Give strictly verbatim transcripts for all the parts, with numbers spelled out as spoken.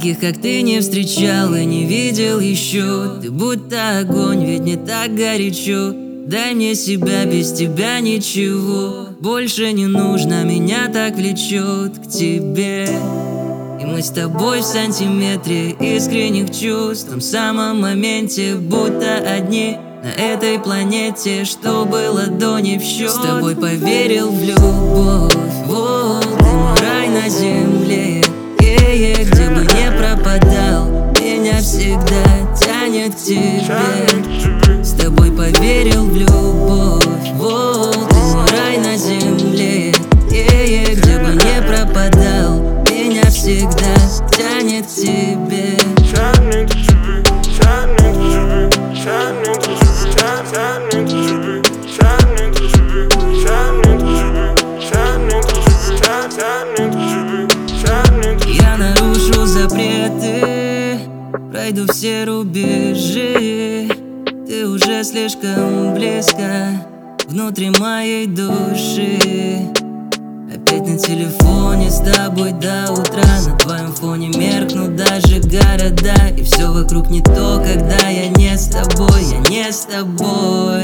Таких, как ты, не встречал и не видел еще. Ты будто огонь, ведь не так горячо. Дай мне себя, без тебя ничего больше не нужно, меня так влечет к тебе. И мы с тобой в сантиметре искренних чувств, в том самом моменте, будто одни на этой планете, что было до не в счет. С тобой поверил в любовь, вот ты мой рай на земле. Е-е, где бы не пропадал, меня всегда тянет к тебе. С тобой поверил в любовь, вот ты мой рай на земле. Е-е, где бы не пропадал, меня всегда тянет к тебе. Я нарушу запреты, пройду все рубежи. Ты уже слишком близко внутри моей души. Опять на телефоне с тобой до утра. На твоем фоне меркнут даже города. И все вокруг не то, когда я не с тобой, я не с тобой.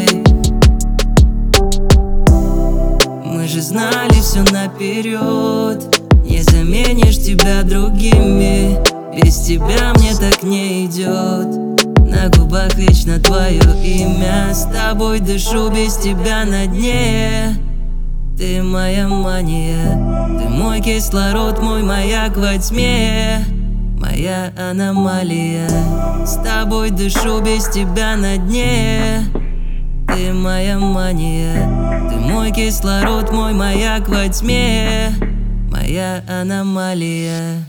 Мы же знали все наперед. Не заменишь тебя другими. Без тебя мне так не идет. На губах вечно твое имя. С тобой дышу, без тебя на дне. Ты моя мания, ты мой кислород, мой маяк во тьме. Моя аномалия, с тобой дышу, без тебя на дне. Ты моя мания, ты мой кислород, мой маяк во тьме. Моя аномалия.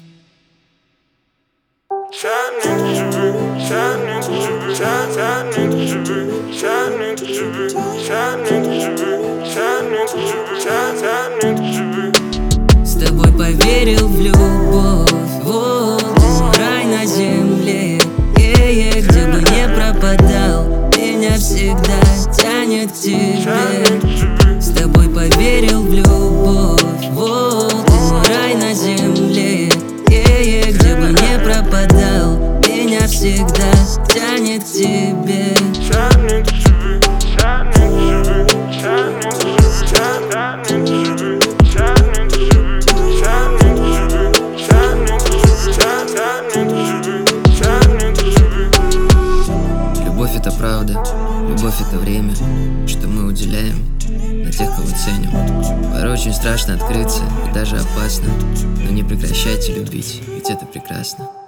С тобой поверил в любовь, вот ты мой рай на земле. Е-е, где бы не пропадал, меня всегда тянет к тебе. С тобой поверил в любовь, вот ты мой рай на земле. Е-е, где бы не пропадал, меня всегда тянет к тебе. Любовь — это правда, любовь — это время, что мы уделяем на тех, кого ценим. Порой очень страшно открыться и даже опасно, но не прекращайте любить, ведь это прекрасно.